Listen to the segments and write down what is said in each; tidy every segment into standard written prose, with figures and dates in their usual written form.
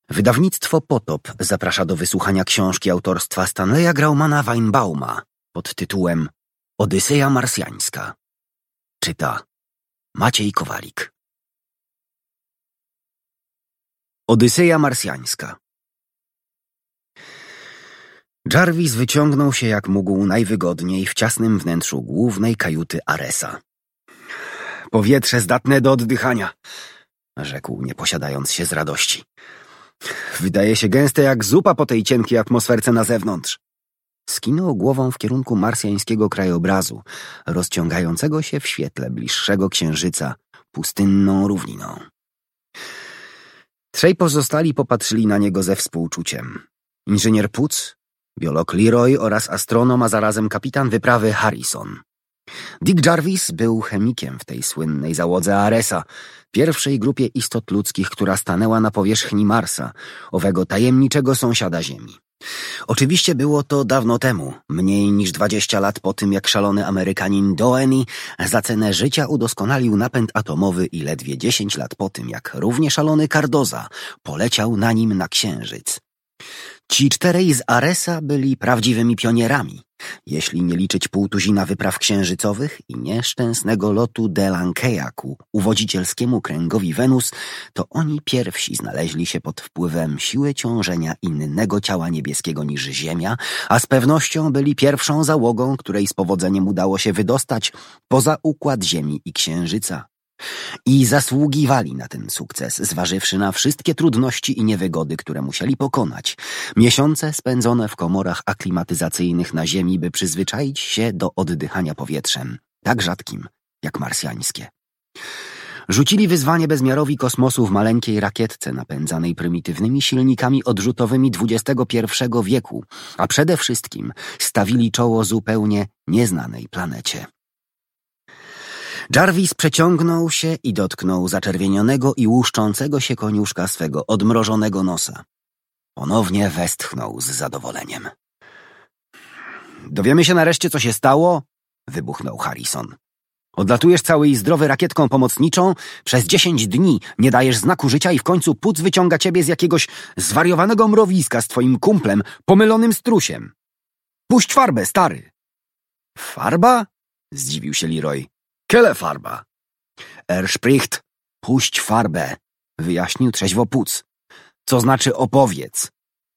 Wydawnictwo Potop zaprasza do wysłuchania książki autorstwa Stanleya Graumana Weinbauma pod tytułem Odyseja Marsjańska. Czyta Maciej Kowalik. Odyseja Marsjańska. Jarvis wyciągnął się jak mógł najwygodniej w ciasnym wnętrzu głównej kajuty Aresa. Powietrze zdatne do oddychania, rzekł, nie posiadając się z radości. Wydaje się gęste jak zupa po tej cienkiej atmosferce na zewnątrz. Skinął głową w kierunku marsjańskiego krajobrazu, rozciągającego się w świetle bliższego księżyca pustynną równiną. Trzej pozostali popatrzyli na niego ze współczuciem. Inżynier Puc, biolog Leroy oraz astronom, a zarazem kapitan wyprawy Harrison. Dick Jarvis był chemikiem w tej słynnej załodze Aresa, pierwszej grupie istot ludzkich, która stanęła na powierzchni Marsa, owego tajemniczego sąsiada Ziemi. Oczywiście było to dawno temu, mniej niż 20 lat po tym, jak szalony Amerykanin Doheny za cenę życia udoskonalił napęd atomowy i ledwie 10 lat po tym, jak równie szalony Cardoza poleciał na nim na Księżyc. Ci czterej z Aresa byli prawdziwymi pionierami, jeśli nie liczyć półtuzina wypraw księżycowych i nieszczęsnego lotu Delankeya ku uwodzicielskiemu kręgowi Wenus, to oni pierwsi znaleźli się pod wpływem siły ciążenia innego ciała niebieskiego niż Ziemia, a z pewnością byli pierwszą załogą, której z powodzeniem udało się wydostać poza układ Ziemi i Księżyca. I zasługiwali na ten sukces, zważywszy na wszystkie trudności i niewygody, które musieli pokonać. Miesiące spędzone w komorach aklimatyzacyjnych na Ziemi, by przyzwyczaić się do oddychania powietrzem, tak rzadkim jak marsjańskie. Rzucili wyzwanie bezmiarowi kosmosu w maleńkiej rakietce napędzanej prymitywnymi silnikami odrzutowymi XXI wieku, a przede wszystkim stawili czoło zupełnie nieznanej planecie. Jarvis przeciągnął się i dotknął zaczerwienionego i łuszczącego się koniuszka swego odmrożonego nosa. Ponownie westchnął z zadowoleniem. Dowiemy się nareszcie, co się stało? Wybuchnął Harrison. Odlatujesz cały i zdrowy rakietką pomocniczą, przez 10 dni nie dajesz znaku życia i w końcu Puc wyciąga ciebie z jakiegoś zwariowanego mrowiska z twoim kumplem, pomylonym strusiem. Puść farbę, stary! Farba? Zdziwił się Leroy. Kele farba. Spricht, puść farbę, wyjaśnił trzeźwo Puc. Co znaczy opowiedz?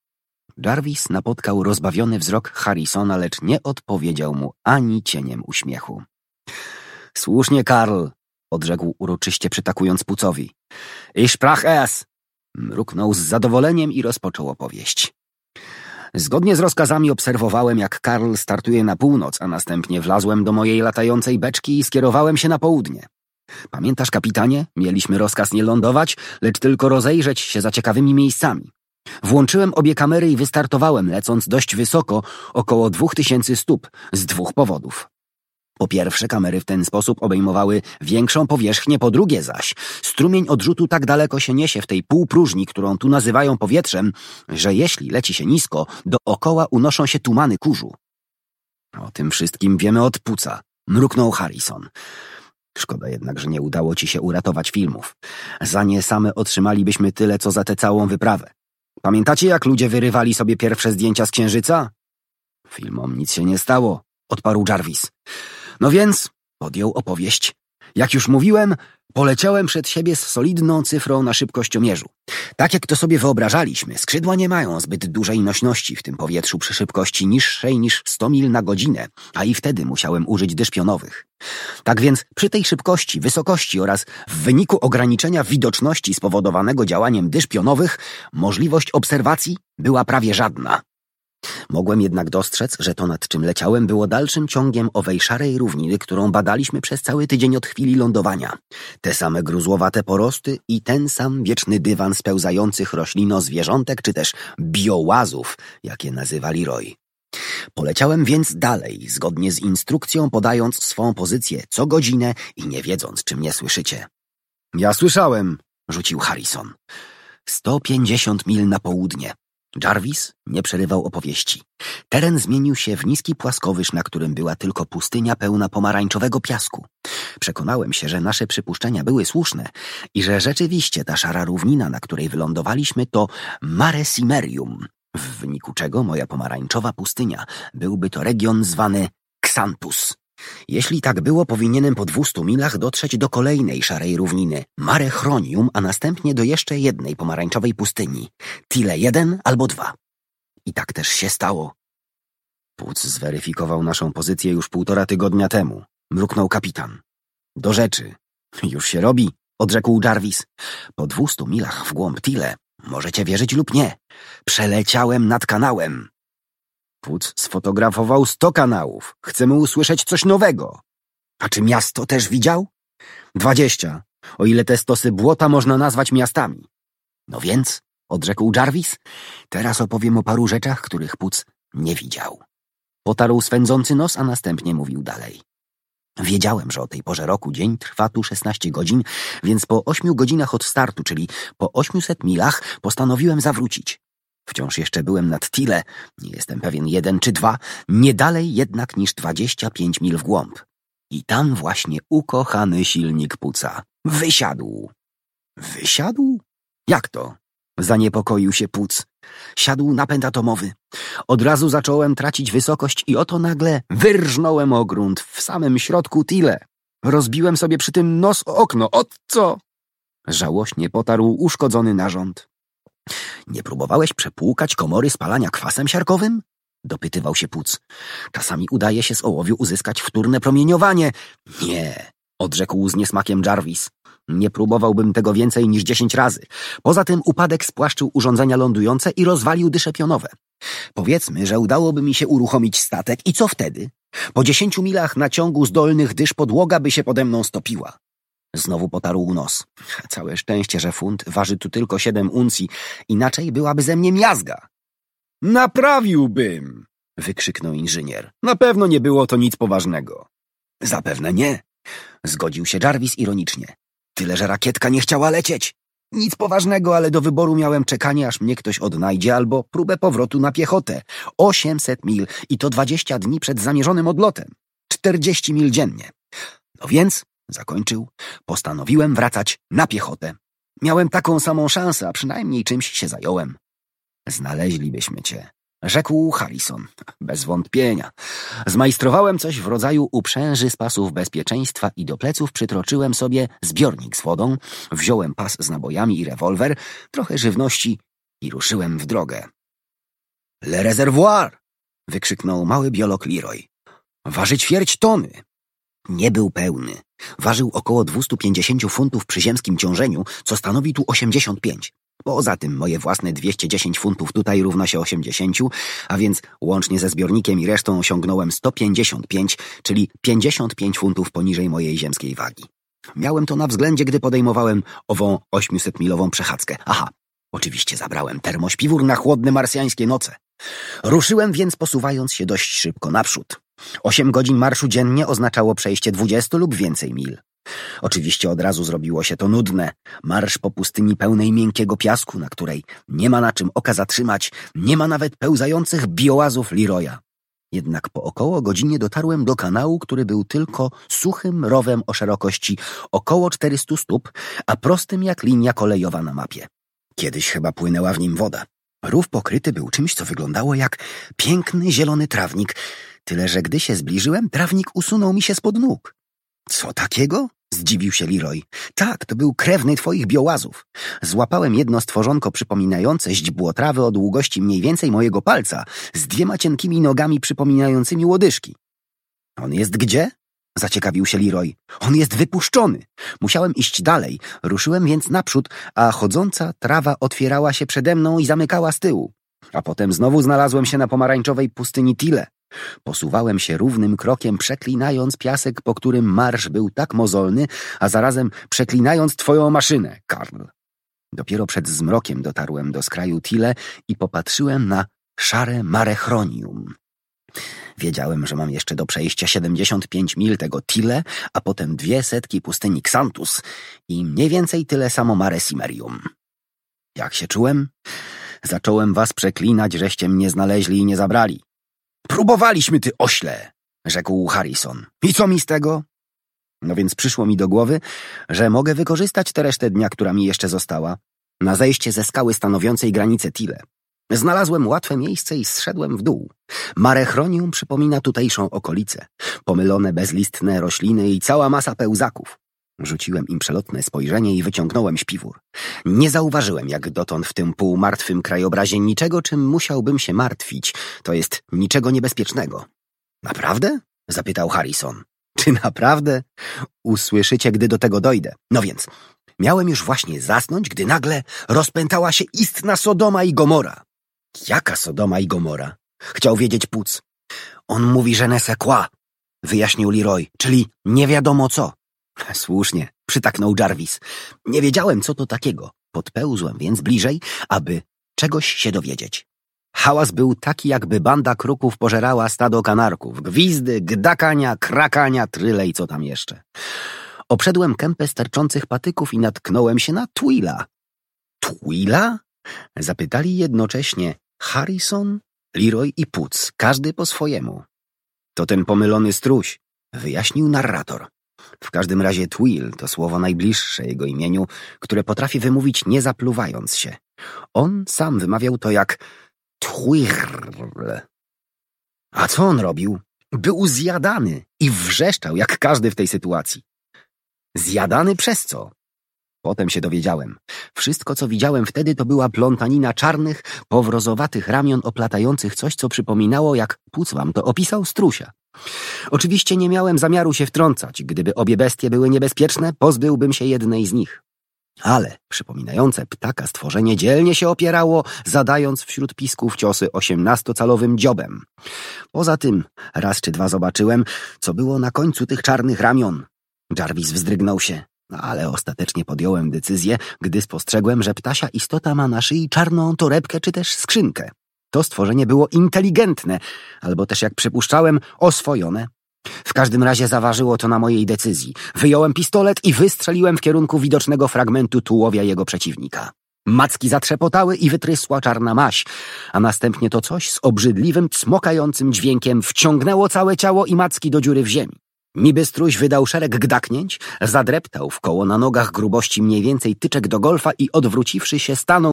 Jarvis napotkał rozbawiony wzrok Harrisona, lecz nie odpowiedział mu ani cieniem uśmiechu. Słusznie, Karl, odrzekł uroczyście przytakując Pucowi. Ich sprach es! Mruknął z zadowoleniem i rozpoczął opowieść. Zgodnie z rozkazami obserwowałem, jak Karl startuje na północ, a następnie wlazłem do mojej latającej beczki i skierowałem się na południe. Pamiętasz, kapitanie? Mieliśmy rozkaz nie lądować, lecz tylko rozejrzeć się za ciekawymi miejscami. Włączyłem obie kamery i wystartowałem, lecąc dość wysoko, około 2000 stóp, z 2 powodów. Po pierwsze, kamery w ten sposób obejmowały większą powierzchnię, po drugie zaś strumień odrzutu tak daleko się niesie w tej półpróżni, którą tu nazywają powietrzem, że jeśli leci się nisko, dookoła unoszą się tumany kurzu. O tym wszystkim wiemy od Puca, mruknął Harrison. Szkoda jednak, że nie udało ci się uratować filmów. Za nie same otrzymalibyśmy tyle, co za tę całą wyprawę. Pamiętacie, jak ludzie wyrywali sobie pierwsze zdjęcia z Księżyca? Filmom nic się nie stało, odparł Jarvis. No więc, podjął opowieść. Jak już mówiłem, poleciałem przed siebie z solidną cyfrą na szybkościomierzu. Tak jak to sobie wyobrażaliśmy, skrzydła nie mają zbyt dużej nośności w tym powietrzu przy szybkości niższej niż 100 mil na godzinę, a i wtedy musiałem użyć dysz pionowych. Tak więc przy tej szybkości, wysokości oraz w wyniku ograniczenia widoczności spowodowanego działaniem dysz pionowych, możliwość obserwacji była prawie żadna. Mogłem jednak dostrzec, że to, nad czym leciałem, było dalszym ciągiem owej szarej równiny, którą badaliśmy przez cały tydzień od chwili lądowania. Te same gruzłowate porosty i ten sam wieczny dywan spełzających roślino-zwierzątek, czy też biołazów, jak je nazywa Leroy. Poleciałem więc dalej, zgodnie z instrukcją, podając swą pozycję co godzinę i nie wiedząc, czy mnie słyszycie. Ja słyszałem, rzucił Harrison. 150 mil na południe. Jarvis nie przerywał opowieści. Teren zmienił się w niski płaskowyż, na którym była tylko pustynia pełna pomarańczowego piasku. Przekonałem się, że nasze przypuszczenia były słuszne i że rzeczywiście ta szara równina, na której wylądowaliśmy, to Mare Cimerium, w wyniku czego moja pomarańczowa pustynia byłby to region zwany Xanthus. Jeśli tak było, powinienem po 200 milach dotrzeć do kolejnej szarej równiny, Mare Chronium, a następnie do jeszcze jednej pomarańczowej pustyni, Tile 1 albo 2. I tak też się stało. Puc zweryfikował naszą pozycję już 1,5 tygodnia temu. Mruknął kapitan. Do rzeczy. Już się robi, odrzekł Jarvis. Po 200 milach w głąb Tile, możecie wierzyć lub nie, przeleciałem nad kanałem. Puc sfotografował 100 kanałów. Chcemy usłyszeć coś nowego. A czy miasto też widział? 20, o ile te stosy błota można nazwać miastami. No więc, odrzekł Jarvis, teraz opowiem o paru rzeczach, których Puc nie widział. Potarł swędzący nos, a następnie mówił dalej. Wiedziałem, że o tej porze roku dzień trwa tu 16 godzin, więc po 8 godzinach od startu, czyli po 800 milach, postanowiłem zawrócić. Wciąż jeszcze byłem nad Tile, nie jestem pewien 1 czy 2, nie dalej jednak niż 25 mil w głąb. I tam właśnie ukochany silnik Puca wysiadł. Wysiadł? Jak to? Zaniepokoił się Puc. Siadł napęd atomowy. Od razu zacząłem tracić wysokość i oto nagle wyrżnąłem o grunt w samym środku Tile. Rozbiłem sobie przy tym nos o okno. Ot co? Żałośnie potarł uszkodzony narząd. Nie próbowałeś przepłukać komory spalania kwasem siarkowym? Dopytywał się Puc. Czasami udaje się z ołowiu uzyskać wtórne promieniowanie. Nie, odrzekł z niesmakiem Jarvis. Nie próbowałbym tego więcej niż 10 razy. Poza tym upadek spłaszczył urządzenia lądujące i rozwalił dysze pionowe. Powiedzmy, że udałoby mi się uruchomić statek i co wtedy? Po 10 milach na ciągu z dolnych dysz podłoga by się pode mną stopiła. Znowu potarł nos. Całe szczęście, że funt waży tu tylko 7 uncji, inaczej byłaby ze mnie miazga. Naprawiłbym! Wykrzyknął inżynier. Na pewno nie było to nic poważnego. Zapewne nie, zgodził się Jarvis ironicznie. Tyle, że rakietka nie chciała lecieć. Nic poważnego, ale do wyboru miałem czekanie, aż mnie ktoś odnajdzie, albo próbę powrotu na piechotę. 800 mil i to 20 dni przed zamierzonym odlotem. 40 mil dziennie. No więc, zakończył, postanowiłem wracać na piechotę. Miałem taką samą szansę, a przynajmniej czymś się zająłem. Znaleźlibyśmy cię, rzekł Harrison. Bez wątpienia. Zmajstrowałem coś w rodzaju uprzęży z pasów bezpieczeństwa i do pleców przytroczyłem sobie zbiornik z wodą, wziąłem pas z nabojami i rewolwer, trochę żywności i ruszyłem w drogę. Le réservoir! Wykrzyknął mały biolog Leroy. Waży 1/4 tony. Nie był pełny. Ważył około 250 funtów przy ziemskim ciążeniu, co stanowi tu 85. Poza tym moje własne 210 funtów tutaj równa się 80, a więc łącznie ze zbiornikiem i resztą osiągnąłem 155, czyli 55 funtów poniżej mojej ziemskiej wagi. Miałem to na względzie, gdy podejmowałem ową 800-milową przechadzkę. Aha, oczywiście zabrałem termośpiwór na chłodne marsjańskie noce. Ruszyłem więc posuwając się dość szybko naprzód. 8 godzin marszu dziennie oznaczało przejście 20 lub więcej mil. Oczywiście od razu zrobiło się to nudne. Marsz po pustyni pełnej miękkiego piasku, na której nie ma na czym oka zatrzymać, nie ma nawet pełzających biołazów Leroya. Jednak po około godzinie dotarłem do kanału, który był tylko suchym rowem o szerokości około 400 stóp, a prostym jak linia kolejowa na mapie. Kiedyś chyba płynęła w nim woda. Rów pokryty był czymś, co wyglądało jak piękny zielony trawnik, tyle że gdy się zbliżyłem, trawnik usunął mi się spod nóg. Co takiego? Zdziwił się Leroy. Tak, to był krewny twoich biołazów. Złapałem jedno stworzonko przypominające źdźbło trawy o długości mniej więcej mojego palca, z 2 cienkimi nogami przypominającymi łodyżki. On jest gdzie? Zaciekawił się Leroy. On jest wypuszczony. Musiałem iść dalej. Ruszyłem więc naprzód, a chodząca trawa otwierała się przede mną i zamykała z tyłu. A potem znowu znalazłem się na pomarańczowej pustyni Tile. Posuwałem się równym krokiem, przeklinając piasek, po którym marsz był tak mozolny, a zarazem przeklinając twoją maszynę, Karl. Dopiero przed zmrokiem dotarłem do skraju Tile i popatrzyłem na szare Mare Chronium. Wiedziałem, że mam jeszcze do przejścia 75 mil tego Tile, a potem 200 pustyni Xanthus i mniej więcej tyle samo Mare Cimerium. Jak się czułem? Zacząłem was przeklinać, żeście mnie znaleźli i nie zabrali. Próbowaliśmy, ty ośle, rzekł Harrison. I co mi z tego? No więc przyszło mi do głowy, że mogę wykorzystać tę resztę dnia, która mi jeszcze została, na zejście ze skały stanowiącej granicę Tile. Znalazłem łatwe miejsce i zszedłem w dół. Mare Chronium przypomina tutejszą okolicę. Pomylone bezlistne rośliny i cała masa pełzaków. Rzuciłem im przelotne spojrzenie i wyciągnąłem śpiwór. Nie zauważyłem jak dotąd w tym półmartwym krajobrazie niczego, czym musiałbym się martwić, to jest niczego niebezpiecznego. Naprawdę? Zapytał Harrison. Czy naprawdę? Usłyszycie, gdy do tego dojdę. No więc, miałem już właśnie zasnąć, gdy nagle rozpętała się istna Sodoma i Gomora. Jaka Sodoma i Gomora? Chciał wiedzieć Puc. On mówi, że ne sais quoi, wyjaśnił Leroy, czyli nie wiadomo co. Słusznie, przytaknął Jarvis. Nie wiedziałem, co to takiego. Podpełzłem więc bliżej, aby czegoś się dowiedzieć. Hałas był taki, jakby banda kruków pożerała stado kanarków. Gwizdy, gdakania, krakania, tryle i co tam jeszcze. Obszedłem kępę sterczących patyków i natknąłem się na Twila. Twila? Zapytali jednocześnie Harrison, Leroy i Puc, każdy po swojemu. To ten pomylony struś, wyjaśnił narrator. W każdym razie Twill to słowo najbliższe jego imieniu, które potrafi wymówić nie zapluwając się. On sam wymawiał to jak Twirl. A co on robił? Był zjadany i wrzeszczał jak każdy w tej sytuacji. Zjadany przez co? Potem się dowiedziałem. Wszystko, co widziałem wtedy, to była plątanina czarnych, powrozowatych ramion oplatających coś, co przypominało, jak Puc wam to opisał, strusia. Oczywiście nie miałem zamiaru się wtrącać. Gdyby obie bestie były niebezpieczne, pozbyłbym się jednej z nich. Ale przypominające ptaka stworzenie dzielnie się opierało, zadając wśród pisków ciosy 18-calowym dziobem. Poza tym raz czy dwa zobaczyłem, co było na końcu tych czarnych ramion. Jarvis wzdrygnął się. Ale ostatecznie podjąłem decyzję, gdy spostrzegłem, że ptasia istota ma na szyi czarną torebkę czy też skrzynkę. To stworzenie było inteligentne, albo też, jak przypuszczałem, oswojone. W każdym razie zaważyło to na mojej decyzji. Wyjąłem pistolet i wystrzeliłem w kierunku widocznego fragmentu tułowia jego przeciwnika. Macki zatrzepotały i wytrysła czarna maź, a następnie to coś z obrzydliwym, cmokającym dźwiękiem wciągnęło całe ciało i macki do dziury w ziemi. Niby struś wydał szereg gdaknięć, zadreptał w koło na nogach grubości mniej więcej tyczek do golfa i odwróciwszy się stanął